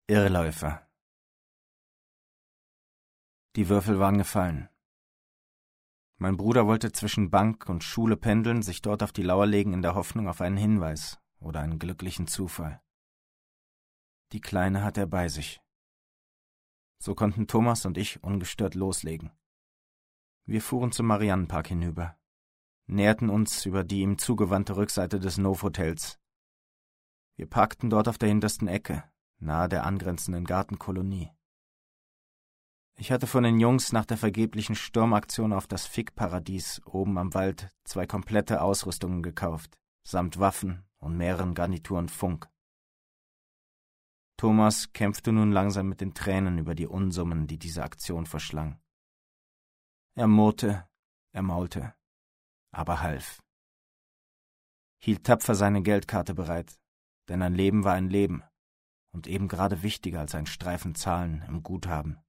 Irrläufer. Die Würfel waren gefallen. Mein Bruder wollte zwischen Bank und Schule pendeln, sich dort auf die Lauer legen in der Hoffnung auf einen Hinweis oder einen glücklichen Zufall. Die Kleine hat er bei sich. So konnten Thomas und ich ungestört loslegen. Wir fuhren zum Mariannenpark hinüber, näherten uns über die ihm zugewandte Rückseite des Nov-Hotels. Wir parkten dort auf der hintersten Ecke, nahe der angrenzenden Gartenkolonie. Ich hatte von den Jungs nach der vergeblichen Sturmaktion auf das Fickparadies oben am Wald 2 komplette Ausrüstungen gekauft, samt Waffen und mehreren Garnituren Funk. Thomas kämpfte nun langsam mit den Tränen über die Unsummen, die diese Aktion verschlang. Er murrte, er maulte, aber half. Hielt tapfer seine Geldkarte bereit, denn ein Leben war ein Leben und eben gerade wichtiger als ein Streifen Zahlen im Guthaben.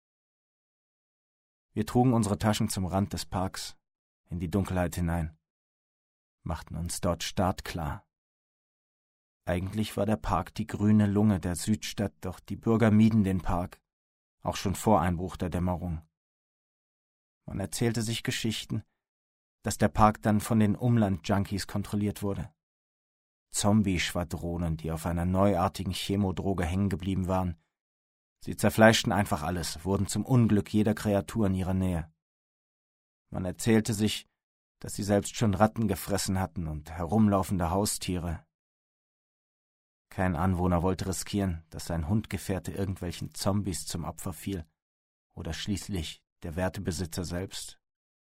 Wir trugen unsere Taschen zum Rand des Parks, in die Dunkelheit hinein, machten uns dort startklar. Eigentlich war der Park die grüne Lunge der Südstadt, doch die Bürger mieden den Park, auch schon vor Einbruch der Dämmerung. Man erzählte sich Geschichten, dass der Park dann von den Umland-Junkies kontrolliert wurde. Zombie-Schwadronen, die auf einer neuartigen Chemodroge hängen geblieben waren. Sie zerfleischten einfach alles, wurden zum Unglück jeder Kreatur in ihrer Nähe. Man erzählte sich, dass sie selbst schon Ratten gefressen hatten und herumlaufende Haustiere. Kein Anwohner wollte riskieren, dass sein Hundgefährte irgendwelchen Zombies zum Opfer fiel. Oder schließlich der Wertebesitzer selbst.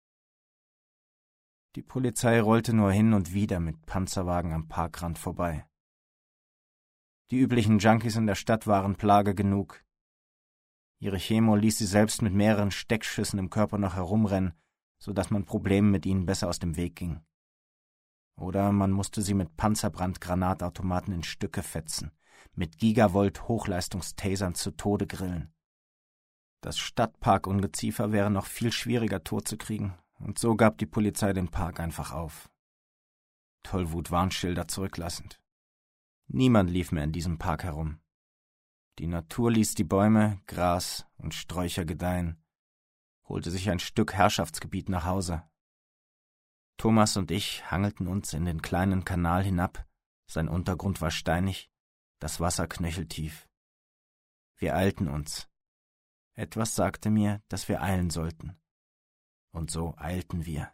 Die Polizei rollte nur hin und wieder mit Panzerwagen am Parkrand vorbei. Die üblichen Junkies in der Stadt waren Plage genug. Ihre Chemo ließ sie selbst mit mehreren Steckschüssen im Körper noch herumrennen, so dass man Problemen mit ihnen besser aus dem Weg ging. Oder man musste sie mit Panzerbrandgranatautomaten in Stücke fetzen, mit Gigavolt-Hochleistungstasern zu Tode grillen. Das Stadtparkungeziefer wäre noch viel schwieriger totzukriegen, und so gab die Polizei den Park einfach auf. Tollwut-Warnschilder zurücklassend. Niemand lief mehr in diesem Park herum. Die Natur ließ die Bäume, Gras und Sträucher gedeihen, holte sich ein Stück Herrschaftsgebiet nach Hause. Thomas und ich hangelten uns in den kleinen Kanal hinab, sein Untergrund war steinig, das Wasser knöcheltief. Wir eilten uns. Etwas sagte mir, dass wir eilen sollten. Und so eilten wir.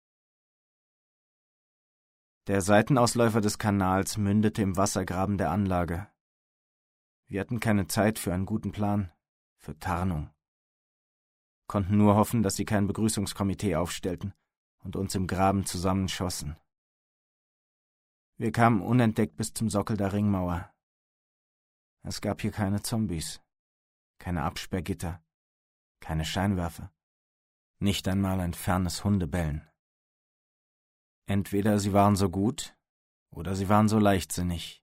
Der Seitenausläufer des Kanals mündete im Wassergraben der Anlage. Wir hatten keine Zeit für einen guten Plan, für Tarnung. Konnten nur hoffen, dass sie kein Begrüßungskomitee aufstellten und uns im Graben zusammenschossen. Wir kamen unentdeckt bis zum Sockel der Ringmauer. Es gab hier keine Zombies, keine Absperrgitter, keine Scheinwerfer, nicht einmal ein fernes Hundebellen. Entweder sie waren so gut, oder sie waren so leichtsinnig.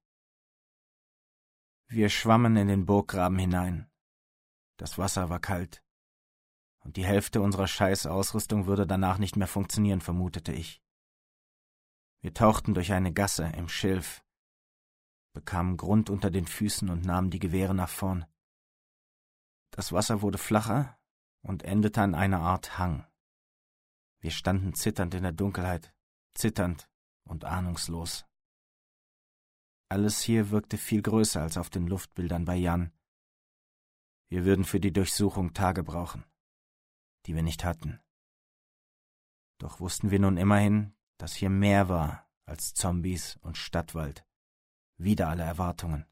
Wir schwammen in den Burggraben hinein. Das Wasser war kalt. Und die Hälfte unserer Scheißausrüstung würde danach nicht mehr funktionieren, vermutete ich. Wir tauchten durch eine Gasse im Schilf, bekamen Grund unter den Füßen und nahmen die Gewehre nach vorn. Das Wasser wurde flacher und endete an einer Art Hang. Wir standen zitternd in der Dunkelheit, zitternd und ahnungslos. Alles hier wirkte viel größer als auf den Luftbildern bei Jan. Wir würden für die Durchsuchung Tage brauchen, die wir nicht hatten. Doch wussten wir nun immerhin, dass hier mehr war als Zombies und Stadtwald, wider alle Erwartungen.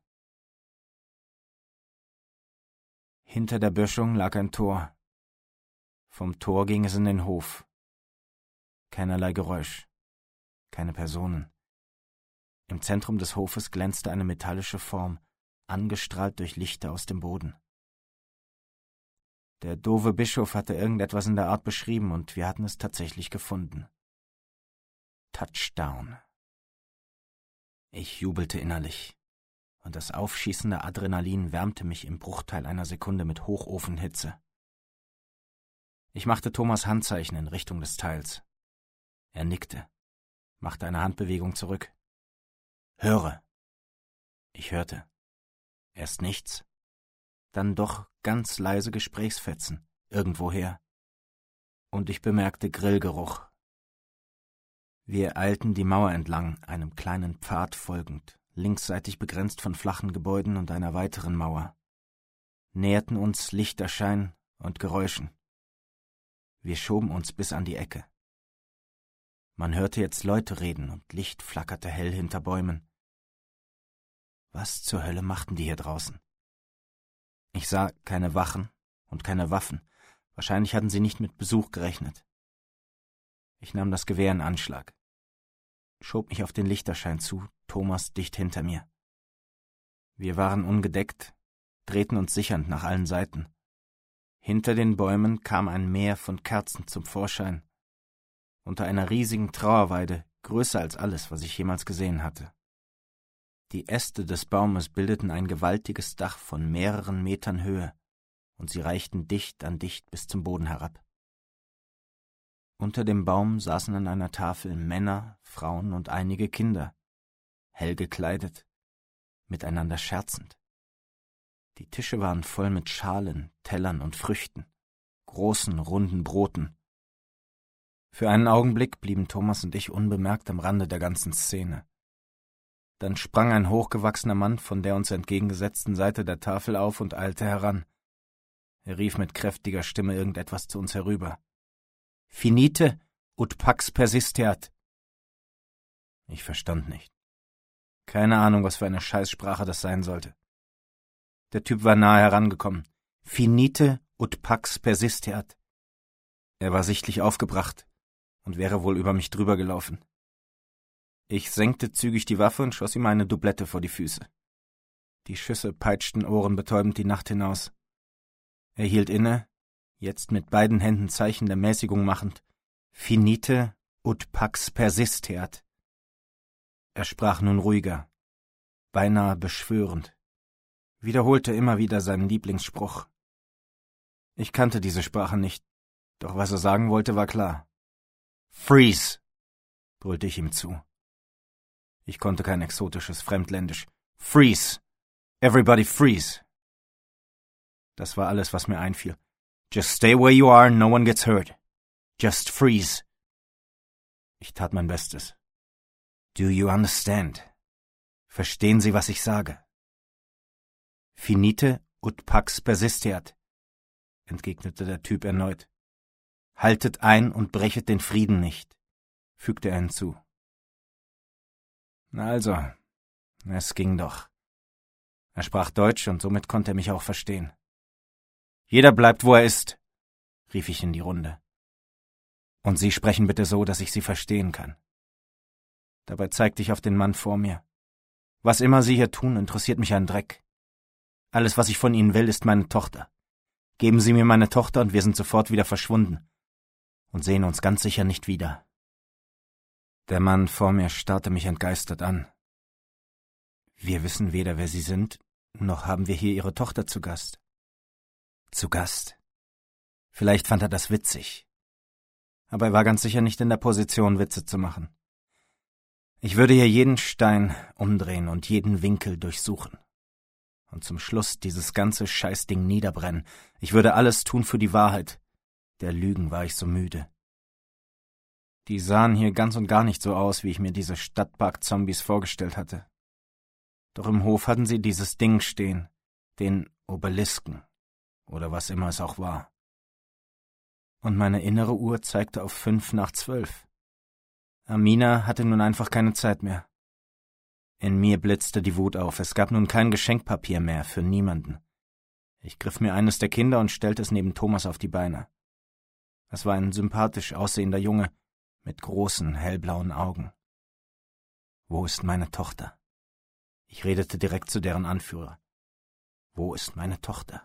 Hinter der Böschung lag ein Tor. Vom Tor ging es in den Hof. Keinerlei Geräusch, keine Personen. Im Zentrum des Hofes glänzte eine metallische Form, angestrahlt durch Lichter aus dem Boden. Der doofe Bischof hatte irgendetwas in der Art beschrieben und wir hatten es tatsächlich gefunden. Touchdown. Ich jubelte innerlich, und das aufschießende Adrenalin wärmte mich im Bruchteil einer Sekunde mit Hochofenhitze. Ich machte Thomas Handzeichen in Richtung des Teils. Er nickte, machte eine Handbewegung zurück. »Höre!« Ich hörte. Erst nichts, dann doch ganz leise Gesprächsfetzen, irgendwoher. Und ich bemerkte Grillgeruch. Wir eilten die Mauer entlang, einem kleinen Pfad folgend, linksseitig begrenzt von flachen Gebäuden und einer weiteren Mauer, näherten uns Lichterschein und Geräuschen. Wir schoben uns bis an die Ecke. Man hörte jetzt Leute reden und Licht flackerte hell hinter Bäumen. Was zur Hölle machten die hier draußen? Ich sah keine Wachen und keine Waffen. Wahrscheinlich hatten sie nicht mit Besuch gerechnet. Ich nahm das Gewehr in Anschlag, schob mich auf den Lichterschein zu, Thomas dicht hinter mir. Wir waren ungedeckt, drehten uns sichernd nach allen Seiten. Hinter den Bäumen kam ein Meer von Kerzen zum Vorschein. Unter einer riesigen Trauerweide, größer als alles, was ich jemals gesehen hatte. Die Äste des Baumes bildeten ein gewaltiges Dach von mehreren Metern Höhe, und sie reichten dicht an dicht bis zum Boden herab. Unter dem Baum saßen an einer Tafel Männer, Frauen und einige Kinder, hell gekleidet, miteinander scherzend. Die Tische waren voll mit Schalen, Tellern und Früchten, großen, runden Broten. Für einen Augenblick blieben Thomas und ich unbemerkt am Rande der ganzen Szene. Dann sprang ein hochgewachsener Mann von der uns entgegengesetzten Seite der Tafel auf und eilte heran. Er rief mit kräftiger Stimme irgendetwas zu uns herüber. »Finite ut pax persisteat.« Ich verstand nicht. Keine Ahnung, was für eine Scheißsprache das sein sollte. Der Typ war nahe herangekommen. »Finite ut pax persisteat.« Er war sichtlich aufgebracht und wäre wohl über mich drüber gelaufen. Ich senkte zügig die Waffe und schoss ihm eine Doublette vor die Füße. Die Schüsse peitschten ohrenbetäubend die Nacht hinaus. Er hielt inne, jetzt mit beiden Händen Zeichen der Mäßigung machend. »Finite ut pax persisteat.« Er sprach nun ruhiger, beinahe beschwörend, wiederholte immer wieder seinen Lieblingsspruch. Ich kannte diese Sprache nicht, doch was er sagen wollte, war klar. »Freeze«, brüllte ich ihm zu. Ich konnte kein exotisches Fremdländisch. »Freeze! Everybody freeze!« Das war alles, was mir einfiel. »Just stay where you are, no one gets hurt. Just freeze.« Ich tat mein Bestes. »Do you understand? Verstehen Sie, was ich sage?« »Finite ut pax persisteat«, entgegnete der Typ erneut. »Haltet ein und brechet den Frieden nicht«, fügte er hinzu. Na also, es ging doch. Er sprach Deutsch und somit konnte er mich auch verstehen. »Jeder bleibt, wo er ist«, rief ich in die Runde. »Und Sie sprechen bitte so, dass ich Sie verstehen kann.« Dabei zeigte ich auf den Mann vor mir. »Was immer Sie hier tun, interessiert mich ein Dreck. Alles, was ich von Ihnen will, ist meine Tochter. Geben Sie mir meine Tochter und wir sind sofort wieder verschwunden und sehen uns ganz sicher nicht wieder.« Der Mann vor mir starrte mich entgeistert an. »Wir wissen weder, wer Sie sind, noch haben wir hier Ihre Tochter zu Gast.« Zu Gast. Vielleicht fand er das witzig. Aber er war ganz sicher nicht in der Position, Witze zu machen. Ich würde hier jeden Stein umdrehen und jeden Winkel durchsuchen. Und zum Schluss dieses ganze Scheißding niederbrennen. Ich würde alles tun für die Wahrheit. Der Lügen war ich so müde. Die sahen hier ganz und gar nicht so aus, wie ich mir diese Stadtpark-Zombies vorgestellt hatte. Doch im Hof hatten sie dieses Ding stehen, den Obelisken, oder was immer es auch war. Und meine innere Uhr zeigte auf 11:55. Amina hatte nun einfach keine Zeit mehr. In mir blitzte die Wut auf, es gab nun kein Geschenkpapier mehr für niemanden. Ich griff mir eines der Kinder und stellte es neben Thomas auf die Beine. Es war ein sympathisch aussehender Junge, mit großen, hellblauen Augen. »Wo ist meine Tochter?« Ich redete direkt zu deren Anführer. »Wo ist meine Tochter?«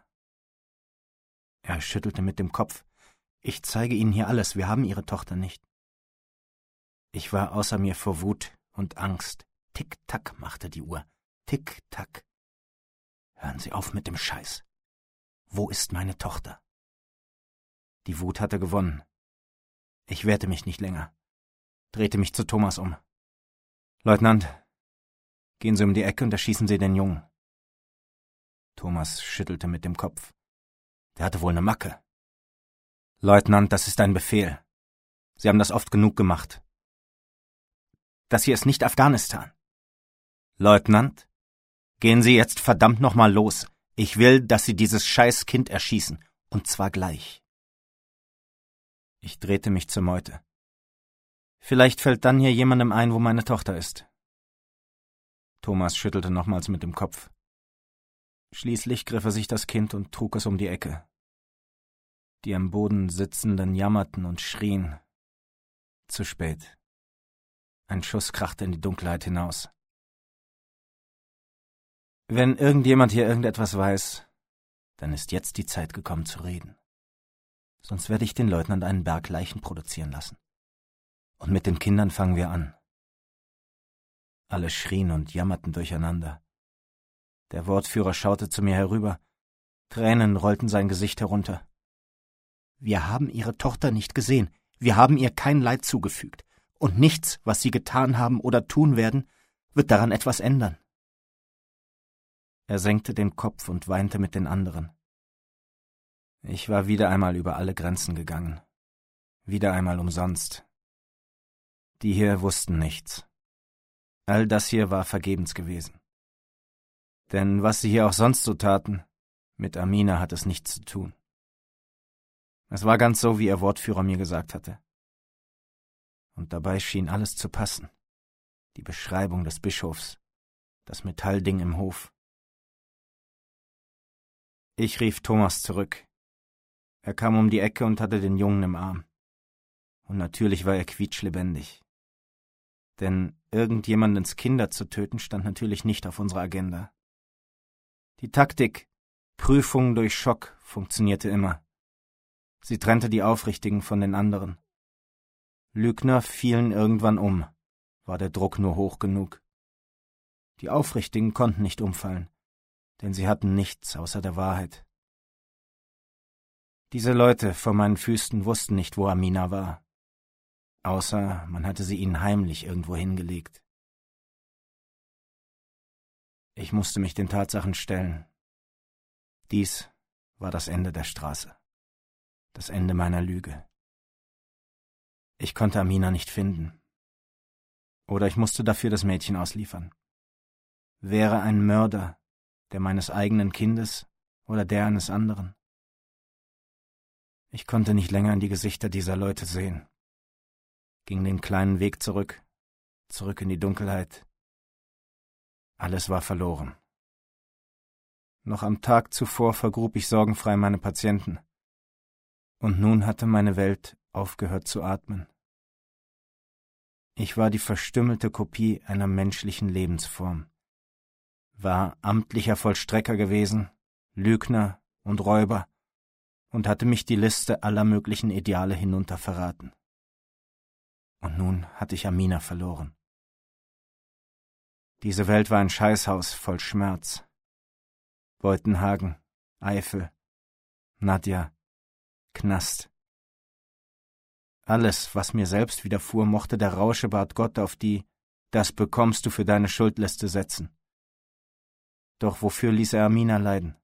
Er schüttelte mit dem Kopf. »Ich zeige Ihnen hier alles, wir haben Ihre Tochter nicht.« Ich war außer mir vor Wut und Angst. Tick-Tack machte die Uhr. Tick-Tack. »Hören Sie auf mit dem Scheiß. Wo ist meine Tochter?« Die Wut hatte gewonnen. Ich wehrte mich nicht länger, drehte mich zu Thomas um. »Leutnant, gehen Sie um die Ecke und erschießen Sie den Jungen.« Thomas schüttelte mit dem Kopf. Der hatte wohl eine Macke. »Leutnant, das ist ein Befehl. Sie haben das oft genug gemacht. Das hier ist nicht Afghanistan.« »Leutnant, gehen Sie jetzt verdammt nochmal los. Ich will, dass Sie dieses scheiß Kind erschießen. Und zwar gleich.« Ich drehte mich zur Meute. »Vielleicht fällt dann hier jemandem ein, wo meine Tochter ist.« Thomas schüttelte nochmals mit dem Kopf. Schließlich griff er sich das Kind und trug es um die Ecke. Die am Boden Sitzenden jammerten und schrien. Zu spät. Ein Schuss krachte in die Dunkelheit hinaus. Wenn irgendjemand hier irgendetwas weiß, dann ist jetzt die Zeit gekommen zu reden. Sonst werde ich den Leutnant einen Berg Leichen produzieren lassen. Und mit den Kindern fangen wir an. Alle schrien und jammerten durcheinander. Der Wortführer schaute zu mir herüber. Tränen rollten sein Gesicht herunter. »Wir haben Ihre Tochter nicht gesehen. Wir haben ihr kein Leid zugefügt. Und nichts, was Sie getan haben oder tun werden, wird daran etwas ändern.« Er senkte den Kopf und weinte mit den anderen. Ich war wieder einmal über alle Grenzen gegangen. Wieder einmal umsonst. Die hier wussten nichts. All das hier war vergebens gewesen. Denn was sie hier auch sonst so taten, mit Amina hat es nichts zu tun. Es war ganz so, wie ihr Wortführer mir gesagt hatte. Und dabei schien alles zu passen. Die Beschreibung des Bischofs, das Metallding im Hof. Ich rief Thomas zurück. Er kam um die Ecke und hatte den Jungen im Arm. Und natürlich war er quietschlebendig. Denn irgendjemandens Kinder zu töten, stand natürlich nicht auf unserer Agenda. Die Taktik, Prüfung durch Schock, funktionierte immer. Sie trennte die Aufrichtigen von den anderen. Lügner fielen irgendwann um, war der Druck nur hoch genug. Die Aufrichtigen konnten nicht umfallen, denn sie hatten nichts außer der Wahrheit. Diese Leute vor meinen Füßen wussten nicht, wo Amina war, außer man hatte sie ihnen heimlich irgendwo hingelegt. Ich musste mich den Tatsachen stellen. Dies war das Ende der Straße, das Ende meiner Lüge. Ich konnte Amina nicht finden. Oder ich musste dafür das Mädchen ausliefern. Wäre ein Mörder der meines eigenen Kindes oder der eines anderen? Ich konnte nicht länger in die Gesichter dieser Leute sehen. Ging den kleinen Weg zurück in die Dunkelheit. Alles war verloren. Noch am Tag zuvor vergrub ich sorgenfrei meine Patienten. Und nun hatte meine Welt aufgehört zu atmen. Ich war die verstümmelte Kopie einer menschlichen Lebensform, war amtlicher Vollstrecker gewesen, Lügner und Räuber und hatte mich die Liste aller möglichen Ideale hinunter verraten. Und nun hatte ich Amina verloren. Diese Welt war ein Scheißhaus voll Schmerz. Beutenhagen, Eifel, Nadja, Knast. Alles, was mir selbst widerfuhr, mochte der Rauschebart Gott auf die »Das bekommst du für deine Schuldliste« setzen. Doch wofür ließ er Amina leiden?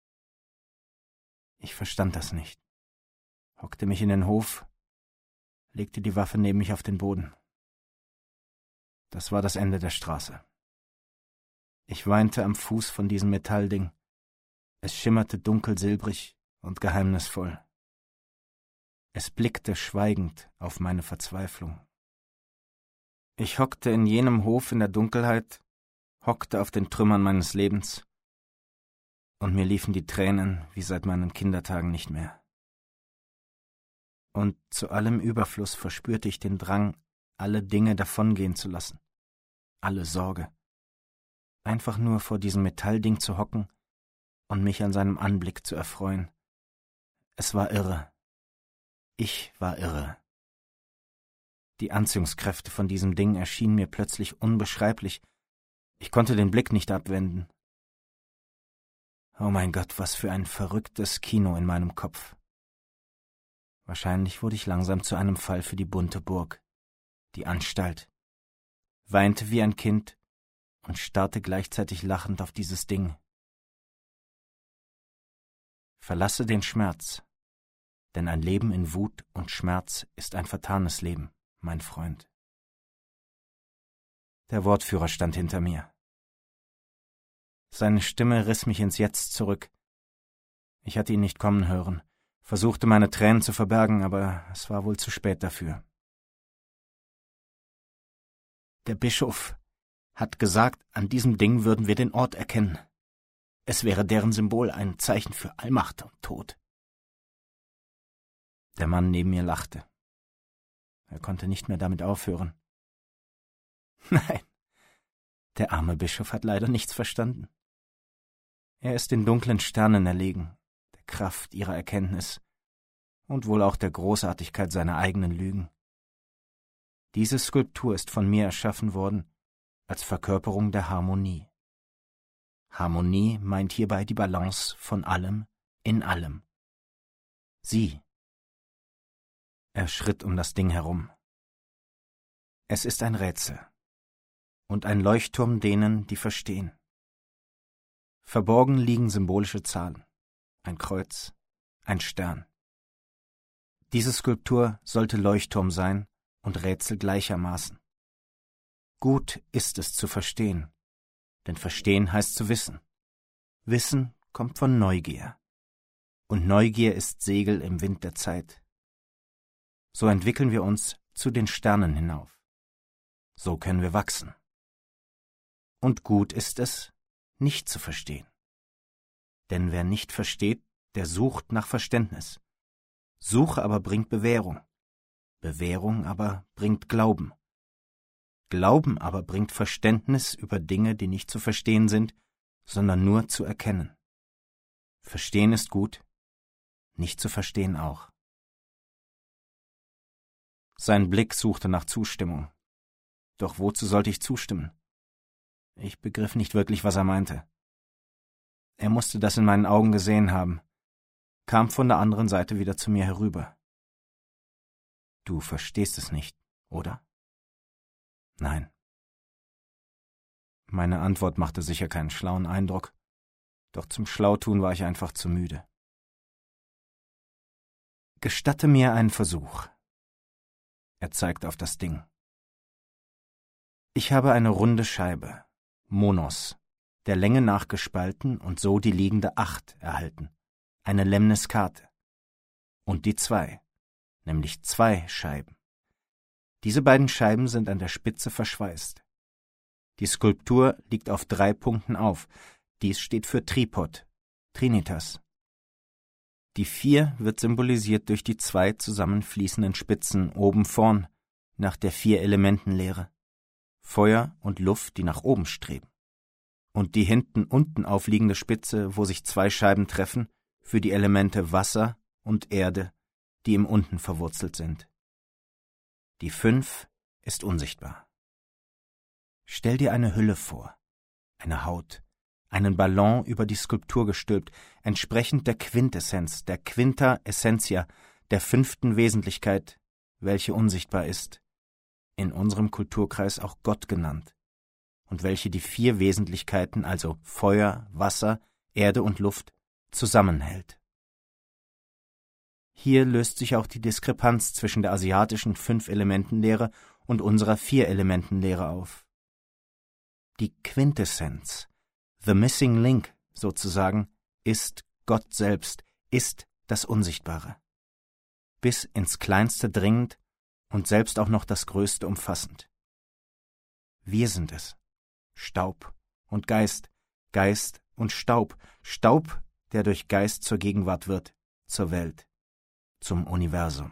Ich verstand das nicht. Hockte mich in den Hof, legte die Waffe neben mich auf den Boden. Das war das Ende der Straße. Ich weinte am Fuß von diesem Metallding. Es schimmerte dunkelsilbrig und geheimnisvoll. Es blickte schweigend auf meine Verzweiflung. Ich hockte in jenem Hof in der Dunkelheit, hockte auf den Trümmern meines Lebens, und mir liefen die Tränen wie seit meinen Kindertagen nicht mehr. Und zu allem Überfluss verspürte ich den Drang, alle Dinge davongehen zu lassen, alle Sorge. Einfach nur vor diesem Metallding zu hocken und mich an seinem Anblick zu erfreuen. Es war irre. Ich war irre. Die Anziehungskräfte von diesem Ding erschienen mir plötzlich unbeschreiblich. Ich konnte den Blick nicht abwenden. Oh mein Gott, was für ein verrücktes Kino in meinem Kopf. Wahrscheinlich wurde ich langsam zu einem Fall für die bunte Burg, die Anstalt, weinte wie ein Kind und starrte gleichzeitig lachend auf dieses Ding. Verlasse den Schmerz, denn ein Leben in Wut und Schmerz ist ein vertanes Leben, mein Freund. Der Wortführer stand hinter mir. Seine Stimme riss mich ins Jetzt zurück. Ich hatte ihn nicht kommen hören, versuchte meine Tränen zu verbergen, aber es war wohl zu spät dafür. Der Bischof hat gesagt, an diesem Ding würden wir den Ort erkennen. Es wäre deren Symbol, ein Zeichen für Allmacht und Tod. Der Mann neben mir lachte. Er konnte nicht mehr damit aufhören. Nein, der arme Bischof hat leider nichts verstanden. Er ist den dunklen Sternen erlegen, der Kraft ihrer Erkenntnis und wohl auch der Großartigkeit seiner eigenen Lügen. Diese Skulptur ist von mir erschaffen worden als Verkörperung der Harmonie. Harmonie meint hierbei die Balance von allem in allem. Sie. Er schritt um das Ding herum. Es ist ein Rätsel und ein Leuchtturm denen, die verstehen. Verborgen liegen symbolische Zahlen, ein Kreuz, ein Stern. Diese Skulptur sollte Leuchtturm sein und Rätsel gleichermaßen. Gut ist es zu verstehen, denn verstehen heißt zu wissen. Wissen kommt von Neugier. Und Neugier ist Segel im Wind der Zeit. So entwickeln wir uns zu den Sternen hinauf. So können wir wachsen. Und gut ist es, nicht zu verstehen. Denn wer nicht versteht, der sucht nach Verständnis. Suche aber bringt Bewährung. Bewährung aber bringt Glauben. Glauben aber bringt Verständnis über Dinge, die nicht zu verstehen sind, sondern nur zu erkennen. Verstehen ist gut, nicht zu verstehen auch. Sein Blick suchte nach Zustimmung. Doch wozu sollte ich zustimmen? Ich begriff nicht wirklich, was er meinte. Er musste das in meinen Augen gesehen haben, kam von der anderen Seite wieder zu mir herüber. Du verstehst es nicht, oder? Nein. Meine Antwort machte sicher keinen schlauen Eindruck, doch zum Schlautun war ich einfach zu müde. Gestatte mir einen Versuch. Er zeigte auf das Ding. Ich habe eine runde Scheibe, Monos, der Länge nach gespalten und so die liegende 8 erhalten, eine Lemniskate. Und die 2, nämlich 2 Scheiben. Diese beiden Scheiben sind an der Spitze verschweißt. Die Skulptur liegt auf 3 Punkten auf. Dies steht für Tripod, Trinitas. Die 4 wird symbolisiert durch die 2 zusammenfließenden Spitzen oben vorn, nach der 4-Elementen-Lehre. Feuer und Luft, die nach oben streben. Und die hinten unten aufliegende Spitze, wo sich 2 Scheiben treffen, für die Elemente Wasser und Erde, die im Unten verwurzelt sind. Die 5 ist unsichtbar. Stell dir eine Hülle vor, eine Haut, einen Ballon über die Skulptur gestülpt, entsprechend der Quintessenz, der Quinta Essentia, der 5. Wesentlichkeit, welche unsichtbar ist, in unserem Kulturkreis auch Gott genannt, und welche die 4 Wesentlichkeiten, also Feuer, Wasser, Erde und Luft, zusammenhält. Hier löst sich auch die Diskrepanz zwischen der asiatischen 5-Elementen-Lehre und unserer 4-Elementen-Lehre auf. Die Quintessenz, the missing link sozusagen, ist Gott selbst, ist das Unsichtbare. Bis ins Kleinste dringend und selbst auch noch das Größte umfassend. Wir sind es. Staub und Geist, Geist und Staub, Staub, der durch Geist zur Gegenwart wird, zur Welt, zum Universum.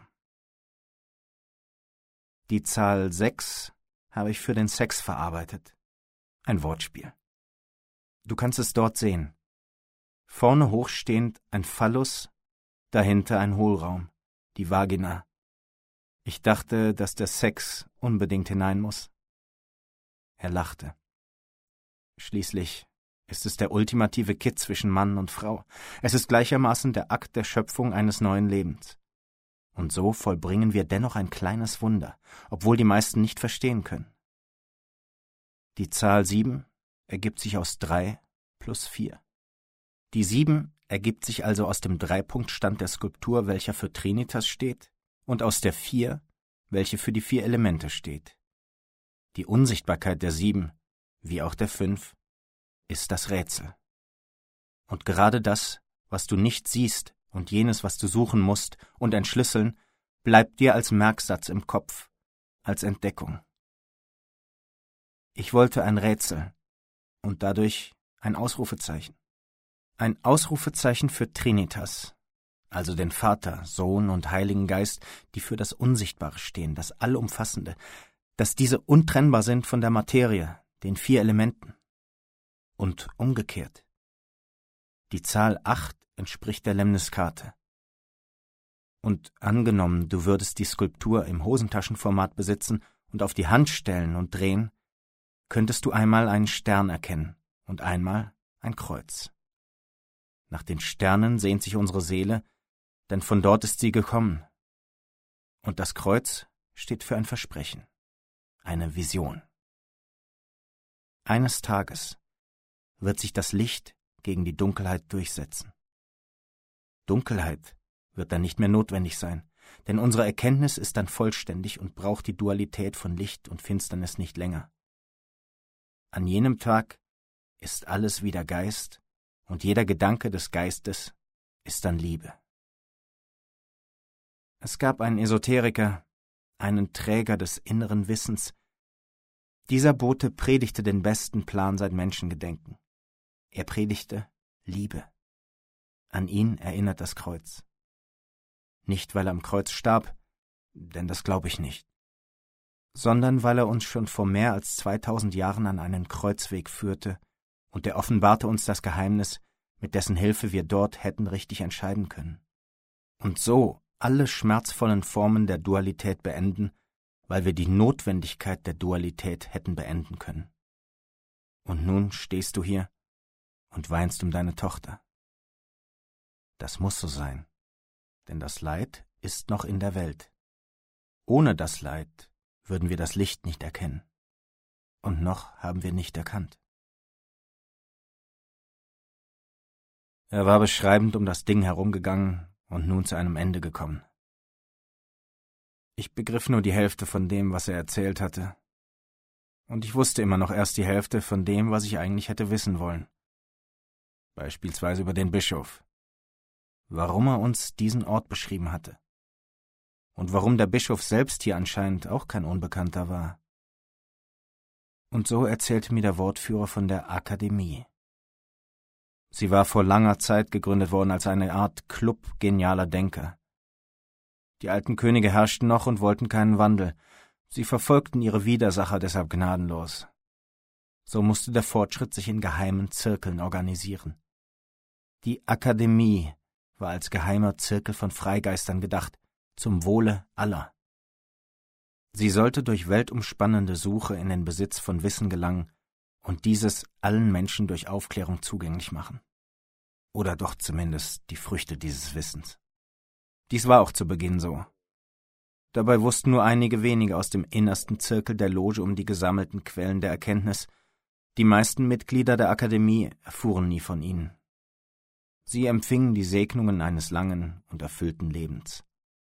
Die Zahl 6 habe ich für den Sex verarbeitet. Ein Wortspiel. Du kannst es dort sehen. Vorne hochstehend ein Phallus, dahinter ein Hohlraum, die Vagina. Ich dachte, dass der Sex unbedingt hinein muss. Er lachte. Schließlich ist es der ultimative Kitt zwischen Mann und Frau. Es ist gleichermaßen der Akt der Schöpfung eines neuen Lebens. Und so vollbringen wir dennoch ein kleines Wunder, obwohl die meisten nicht verstehen können. Die Zahl 7 ergibt sich aus 3 plus 4. Die 7 ergibt sich also aus dem Dreipunktstand der Skulptur, welcher für Trinitas steht, und aus der 4, welche für die 4 Elemente steht. Die Unsichtbarkeit der 7, wie auch der 5, ist das Rätsel. Und gerade das, was du nicht siehst, und jenes, was du suchen musst und entschlüsseln, bleibt dir als Merksatz im Kopf, als Entdeckung. Ich wollte ein Rätsel und dadurch ein Ausrufezeichen. Ein Ausrufezeichen für Trinitas, also den Vater, Sohn und Heiligen Geist, die für das Unsichtbare stehen, das Allumfassende, dass diese untrennbar sind von der Materie, den 4 Elementen. Und umgekehrt. Die Zahl 8 entspricht der Lemniskate. Und angenommen, du würdest die Skulptur im Hosentaschenformat besitzen und auf die Hand stellen und drehen, könntest du einmal einen Stern erkennen und einmal ein Kreuz. Nach den Sternen sehnt sich unsere Seele, denn von dort ist sie gekommen. Und das Kreuz steht für ein Versprechen, eine Vision. Eines Tages wird sich das Licht gegen die Dunkelheit durchsetzen. Dunkelheit wird dann nicht mehr notwendig sein, denn unsere Erkenntnis ist dann vollständig und braucht die Dualität von Licht und Finsternis nicht länger. An jenem Tag ist alles wieder Geist und jeder Gedanke des Geistes ist dann Liebe. Es gab einen Esoteriker, einen Träger des inneren Wissens. Dieser Bote predigte den besten Plan seit Menschengedenken. Er predigte Liebe. An ihn erinnert das Kreuz. Nicht, weil er am Kreuz starb, denn das glaube ich nicht, sondern weil er uns schon vor mehr als 2000 Jahren an einen Kreuzweg führte und er offenbarte uns das Geheimnis, mit dessen Hilfe wir dort hätten richtig entscheiden können. Und so alle schmerzvollen Formen der Dualität beenden, weil wir die Notwendigkeit der Dualität hätten beenden können. Und nun stehst du hier und weinst um deine Tochter. Das muss so sein, denn das Leid ist noch in der Welt. Ohne das Leid würden wir das Licht nicht erkennen. Und noch haben wir nicht erkannt. Er war beschreibend um das Ding herumgegangen und nun zu einem Ende gekommen. Ich begriff nur die Hälfte von dem, was er erzählt hatte. Und ich wusste immer noch erst die Hälfte von dem, was ich eigentlich hätte wissen wollen. Beispielsweise über den Bischof. Warum er uns diesen Ort beschrieben hatte. Und warum der Bischof selbst hier anscheinend auch kein Unbekannter war. Und so erzählte mir der Wortführer von der Akademie. Sie war vor langer Zeit gegründet worden als eine Art Club genialer Denker. Die alten Könige herrschten noch und wollten keinen Wandel. Sie verfolgten ihre Widersacher deshalb gnadenlos. So musste der Fortschritt sich in geheimen Zirkeln organisieren. Die Akademie war als geheimer Zirkel von Freigeistern gedacht, zum Wohle aller. Sie sollte durch weltumspannende Suche in den Besitz von Wissen gelangen und dieses allen Menschen durch Aufklärung zugänglich machen. Oder doch zumindest die Früchte dieses Wissens. Dies war auch zu Beginn so. Dabei wussten nur einige wenige aus dem innersten Zirkel der Loge um die gesammelten Quellen der Erkenntnis. Die meisten Mitglieder der Akademie erfuhren nie von ihnen. Sie empfingen die Segnungen eines langen und erfüllten Lebens.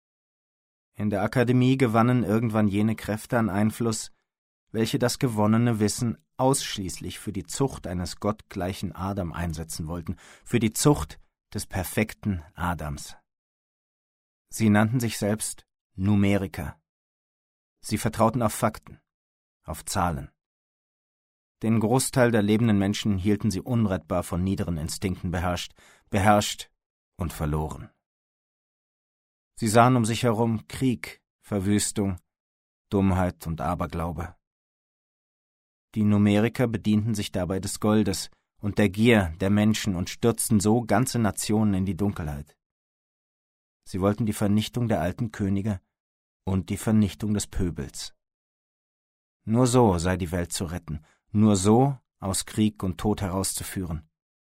In der Akademie gewannen irgendwann jene Kräfte an Einfluss, welche das gewonnene Wissen ausschließlich für die Zucht eines gottgleichen Adam einsetzen wollten, für die Zucht des perfekten Adams. Sie nannten sich selbst Numeriker. Sie vertrauten auf Fakten, auf Zahlen. Den Großteil der lebenden Menschen hielten sie unrettbar von niederen Instinkten beherrscht und verloren. Sie sahen um sich herum Krieg, Verwüstung, Dummheit und Aberglaube. Die Numeriker bedienten sich dabei des Goldes und der Gier der Menschen und stürzten so ganze Nationen in die Dunkelheit. Sie wollten die Vernichtung der alten Könige und die Vernichtung des Pöbels. Nur so sei die Welt zu retten, nur so aus Krieg und Tod herauszuführen.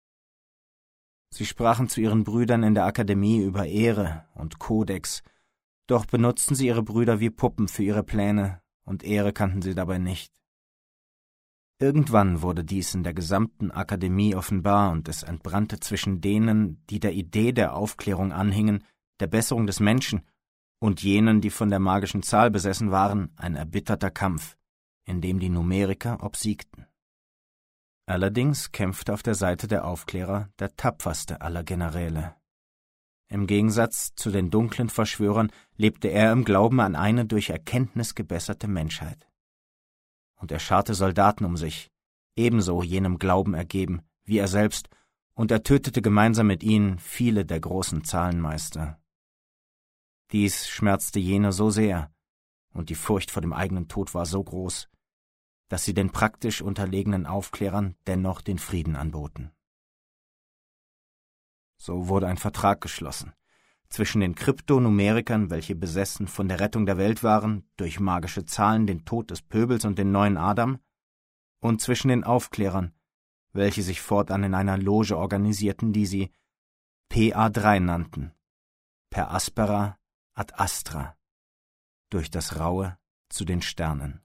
Sie sprachen zu ihren Brüdern in der Akademie über Ehre und Kodex, doch benutzten sie ihre Brüder wie Puppen für ihre Pläne, und Ehre kannten sie dabei nicht. Irgendwann wurde dies in der gesamten Akademie offenbar, und es entbrannte zwischen denen, die der Idee der Aufklärung anhingen, der Besserung des Menschen, und jenen, die von der magischen Zahl besessen waren, ein erbitterter Kampf, in dem die Numeriker obsiegten. Allerdings kämpfte auf der Seite der Aufklärer der tapferste aller Generäle. Im Gegensatz zu den dunklen Verschwörern lebte er im Glauben an eine durch Erkenntnis gebesserte Menschheit. Und er scharte Soldaten um sich, ebenso jenem Glauben ergeben wie er selbst, und er tötete gemeinsam mit ihnen viele der großen Zahlenmeister. Dies schmerzte jene so sehr, und die Furcht vor dem eigenen Tod war so groß, dass sie den praktisch unterlegenen Aufklärern dennoch den Frieden anboten. So wurde ein Vertrag geschlossen zwischen den Kryptonumerikern, welche besessen von der Rettung der Welt waren, durch magische Zahlen den Tod des Pöbels und den neuen Adam, und zwischen den Aufklärern, welche sich fortan in einer Loge organisierten, die sie PA3 nannten, per aspera ad astra, durch das Raue zu den Sternen.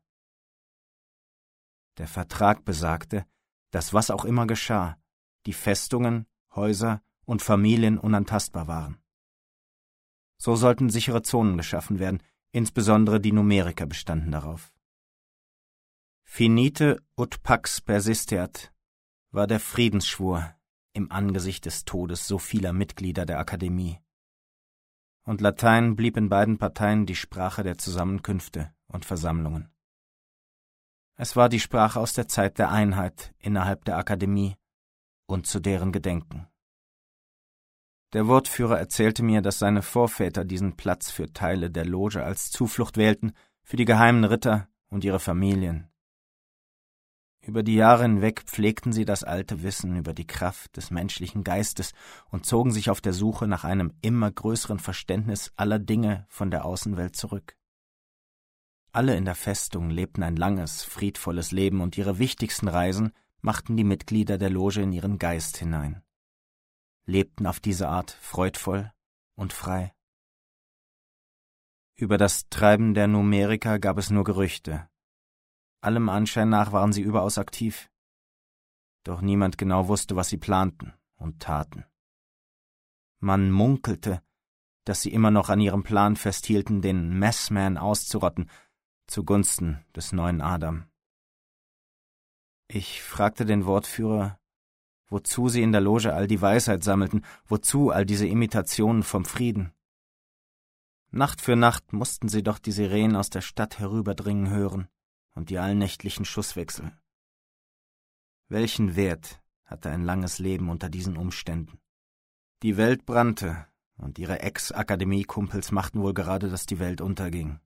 Der Vertrag besagte, dass was auch immer geschah, die Festungen, Häuser und Familien unantastbar waren. So sollten sichere Zonen geschaffen werden, insbesondere die Numeriker bestanden darauf. Finite ut pax persisteat war der Friedensschwur im Angesicht des Todes so vieler Mitglieder der Akademie. Und Latein blieb in beiden Parteien die Sprache der Zusammenkünfte und Versammlungen. Es war die Sprache aus der Zeit der Einheit innerhalb der Akademie und zu deren Gedenken. Der Wortführer erzählte mir, dass seine Vorväter diesen Platz für Teile der Loge als Zuflucht wählten für die geheimen Ritter und ihre Familien. Über die Jahre hinweg pflegten sie das alte Wissen über die Kraft des menschlichen Geistes und zogen sich auf der Suche nach einem immer größeren Verständnis aller Dinge von der Außenwelt zurück. Alle in der Festung lebten ein langes, friedvolles Leben, und ihre wichtigsten Reisen machten die Mitglieder der Loge in ihren Geist hinein, lebten auf diese Art freudvoll und frei. Über das Treiben der Numeriker gab es nur Gerüchte. Allem Anschein nach waren sie überaus aktiv. Doch niemand genau wusste, was sie planten und taten. Man munkelte, dass sie immer noch an ihrem Plan festhielten, den Messman auszurotten, zugunsten des neuen Adam. Ich fragte den Wortführer, wozu sie in der Loge all die Weisheit sammelten, wozu all diese Imitationen vom Frieden. Nacht für Nacht mussten sie doch die Sirenen aus der Stadt herüberdringen hören und die allnächtlichen Schusswechsel. Welchen Wert hatte ein langes Leben unter diesen Umständen? Die Welt brannte, und ihre Ex-Akademie-Kumpels machten wohl gerade, dass die Welt unterging.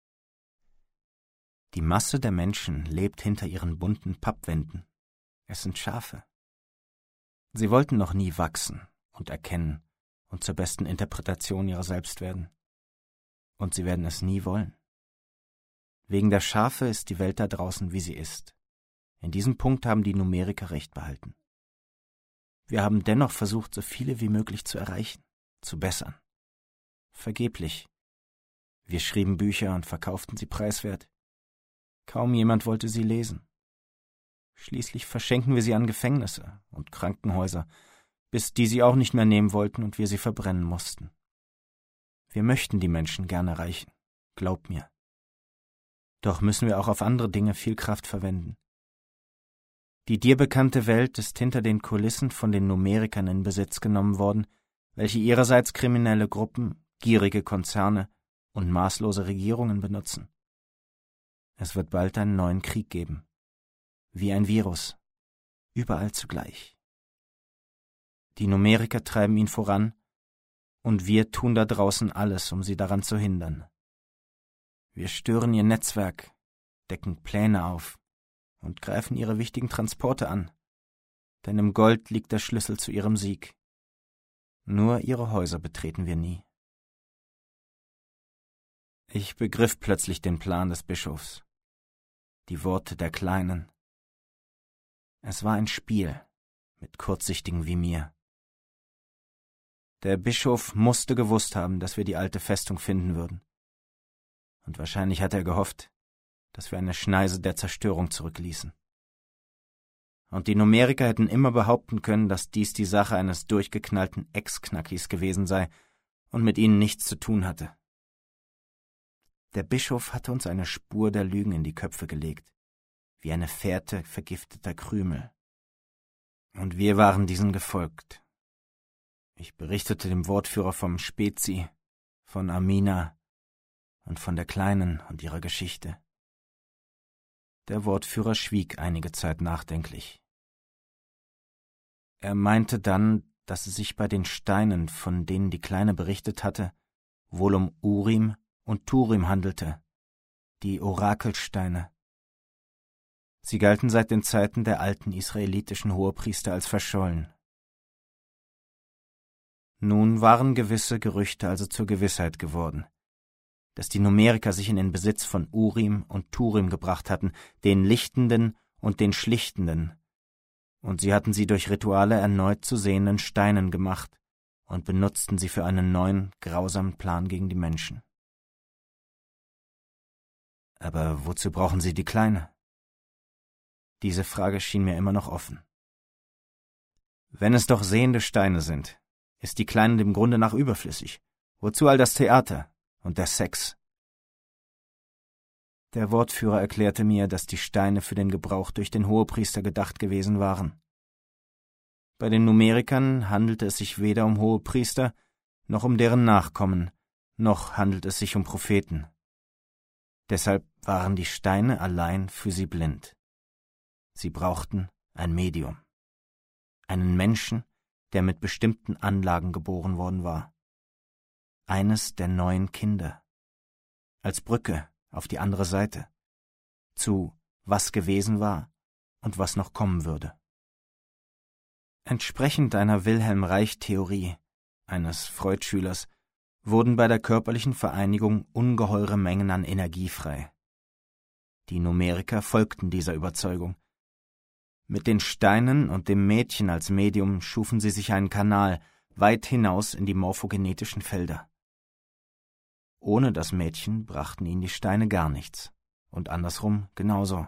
Die Masse der Menschen lebt hinter ihren bunten Pappwänden. Es sind Schafe. Sie wollten noch nie wachsen und erkennen und zur besten Interpretation ihrer selbst werden. Und sie werden es nie wollen. Wegen der Schafe ist die Welt da draußen, wie sie ist. In diesem Punkt haben die Numeriker recht behalten. Wir haben dennoch versucht, so viele wie möglich zu erreichen, zu bessern. Vergeblich. Wir schrieben Bücher und verkauften sie preiswert. Kaum jemand wollte sie lesen. Schließlich verschenken wir sie an Gefängnisse und Krankenhäuser, bis die sie auch nicht mehr nehmen wollten und wir sie verbrennen mussten. Wir möchten die Menschen gern erreichen, glaub mir. Doch müssen wir auch auf andere Dinge viel Kraft verwenden. Die dir bekannte Welt ist hinter den Kulissen von den Numerikern in Besitz genommen worden, welche ihrerseits kriminelle Gruppen, gierige Konzerne und maßlose Regierungen benutzen. Es wird bald einen neuen Krieg geben. Wie ein Virus. Überall zugleich. Die Numeriker treiben ihn voran, und wir tun da draußen alles, um sie daran zu hindern. Wir stören ihr Netzwerk, decken Pläne auf und greifen ihre wichtigen Transporte an, denn im Gold liegt der Schlüssel zu ihrem Sieg. Nur ihre Häuser betreten wir nie. Ich begriff plötzlich den Plan des Bischofs, die Worte der Kleinen. Es war ein Spiel mit Kurzsichtigen wie mir. Der Bischof musste gewusst haben, dass wir die alte Festung finden würden. Und wahrscheinlich hatte er gehofft, dass wir eine Schneise der Zerstörung zurückließen. und die Numeriker hätten immer behaupten können, dass dies die Sache eines durchgeknallten Ex-Knackis gewesen sei und mit ihnen nichts zu tun hatte. Der Bischof hatte uns eine Spur der Lügen in die Köpfe gelegt, wie eine Fährte vergifteter Krümel. Und wir waren diesen gefolgt. Ich berichtete dem Wortführer vom Spezi, von Amina und von der Kleinen und ihrer Geschichte. Der Wortführer schwieg einige Zeit nachdenklich. Er meinte dann, dass es sich bei den Steinen, von denen die Kleine berichtet hatte, wohl um Urim und Turim handelte, die Orakelsteine. Sie galten seit den Zeiten der alten israelitischen Hohepriester als verschollen. Nun waren gewisse Gerüchte also zur Gewissheit geworden, dass die Numeriker sich in den Besitz von Urim und Turim gebracht hatten, den lichtenden und den schlichtenden, und sie hatten sie durch Rituale erneut zu sehenden Steinen gemacht und benutzten sie für einen neuen, grausamen Plan gegen die Menschen. Aber wozu brauchen sie die Kleine? Diese Frage schien mir immer noch offen. Wenn es doch sehende Steine sind, ist die Kleine dem Grunde nach überflüssig. Wozu all das Theater und der Sex? Der Wortführer erklärte mir, dass die Steine für den Gebrauch durch den Hohepriester gedacht gewesen waren. Bei den Numerikern handelte es sich weder um Hohepriester, noch um deren Nachkommen, noch handelt es sich um Propheten. Deshalb waren die Steine allein für sie blind. Sie brauchten ein Medium, einen Menschen, der mit bestimmten Anlagen geboren worden war. Eines der neuen Kinder. Als Brücke auf die andere Seite. Zu was gewesen war und was noch kommen würde. Entsprechend einer Wilhelm-Reich-Theorie, eines Freud-Schülers, wurden bei der körperlichen Vereinigung ungeheure Mengen an Energie frei. Die Numeriker folgten dieser Überzeugung. Mit den Steinen und dem Mädchen als Medium schufen sie sich einen Kanal weit hinaus in die morphogenetischen Felder. Ohne das Mädchen brachten ihnen die Steine gar nichts, und andersrum genauso.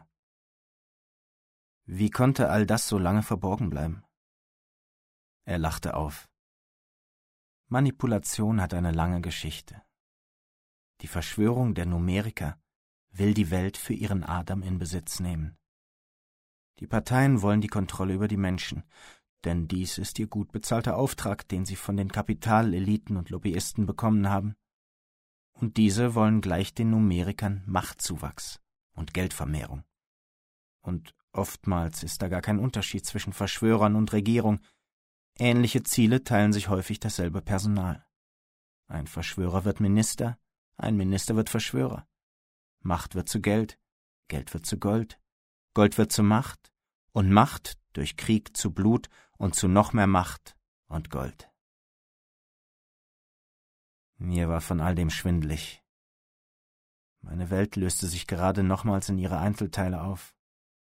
Wie konnte all das so lange verborgen bleiben? Er lachte auf. Manipulation hat eine lange Geschichte. Die Verschwörung der Numeriker will die Welt für ihren Adam in Besitz nehmen. Die Parteien wollen die Kontrolle über die Menschen, denn dies ist ihr gut bezahlter Auftrag, den sie von den Kapitaleliten und Lobbyisten bekommen haben. Und diese wollen gleich den Numerikern Machtzuwachs und Geldvermehrung. Und oftmals ist da gar kein Unterschied zwischen Verschwörern und Regierung. Ähnliche Ziele teilen sich häufig dasselbe Personal. Ein Verschwörer wird Minister, ein Minister wird Verschwörer. Macht wird zu Geld, Geld wird zu Gold, Gold wird zu Macht und Macht durch Krieg zu Blut und zu noch mehr Macht und Gold. Mir war von all dem schwindelig. Meine Welt löste sich gerade nochmals in ihre Einzelteile auf.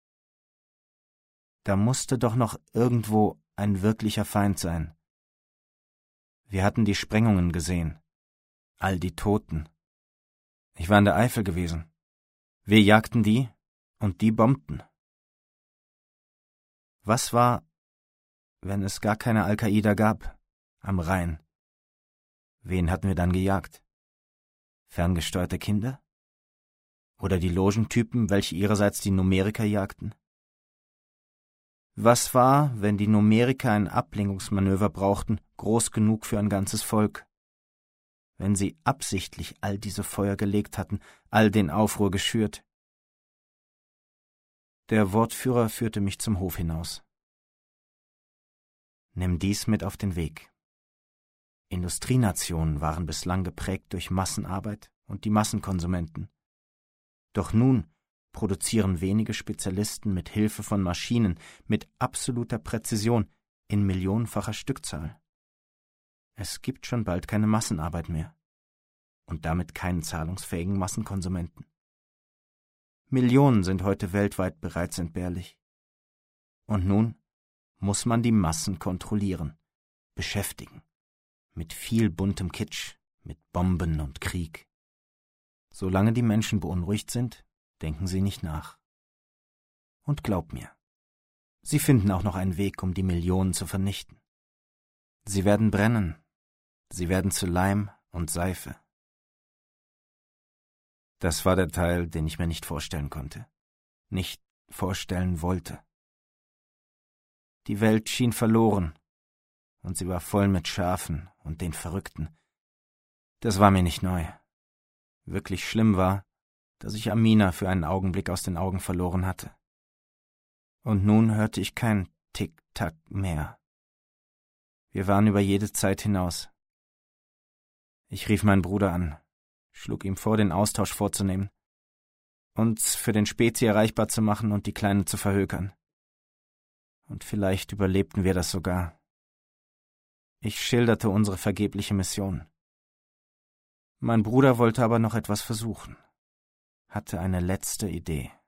Da musste doch noch irgendwo ein wirklicher Feind sein. Wir hatten die Sprengungen gesehen, all die Toten. Ich war in der Eifel gewesen. Wir jagten die und die bombten. Was war, wenn es gar keine Al-Qaida gab, am Rhein? Wen hatten wir dann gejagt? Ferngesteuerte Kinder? Oder die Logentypen, welche ihrerseits die Numeriker jagten? Was war, wenn die Numeriker ein Ablenkungsmanöver brauchten, groß genug für ein ganzes Volk? Wenn sie absichtlich all diese Feuer gelegt hatten, all den Aufruhr geschürt? Der Wortführer führte mich zum Hof hinaus. Nimm dies mit auf den Weg. Industrienationen waren bislang geprägt durch Massenarbeit und die Massenkonsumenten. Doch nun produzieren wenige Spezialisten mit Hilfe von Maschinen mit absoluter Präzision in millionenfacher Stückzahl. Es gibt schon bald keine Massenarbeit mehr und damit keinen zahlungsfähigen Massenkonsumenten. Millionen sind heute weltweit bereits entbehrlich. Und nun muss man die Massen kontrollieren, beschäftigen, mit viel buntem Kitsch, mit Bomben und Krieg. Solange die Menschen beunruhigt sind, denken sie nicht nach. Und glaub mir, Sie finden auch noch einen Weg, um die Millionen zu vernichten. Sie werden brennen. Sie werden zu Leim und Seife. Das war der Teil, den ich mir nicht vorstellen konnte. Nicht vorstellen wollte. Die Welt schien verloren, und sie war voll mit Schafen und den Verrückten. Das war mir nicht neu. Wirklich schlimm war, dass ich Amina für einen Augenblick aus den Augen verloren hatte. Und nun hörte ich kein Tick-Tack mehr. Wir waren über jede Zeit hinaus. Ich rief meinen Bruder an, schlug ihm vor, den Austausch vorzunehmen, uns für den Spezi erreichbar zu machen und die Kleine zu verhökern. Und vielleicht überlebten wir das sogar. Ich schilderte unsere vergebliche Mission. Mein Bruder wollte aber noch etwas versuchen, hatte eine letzte Idee.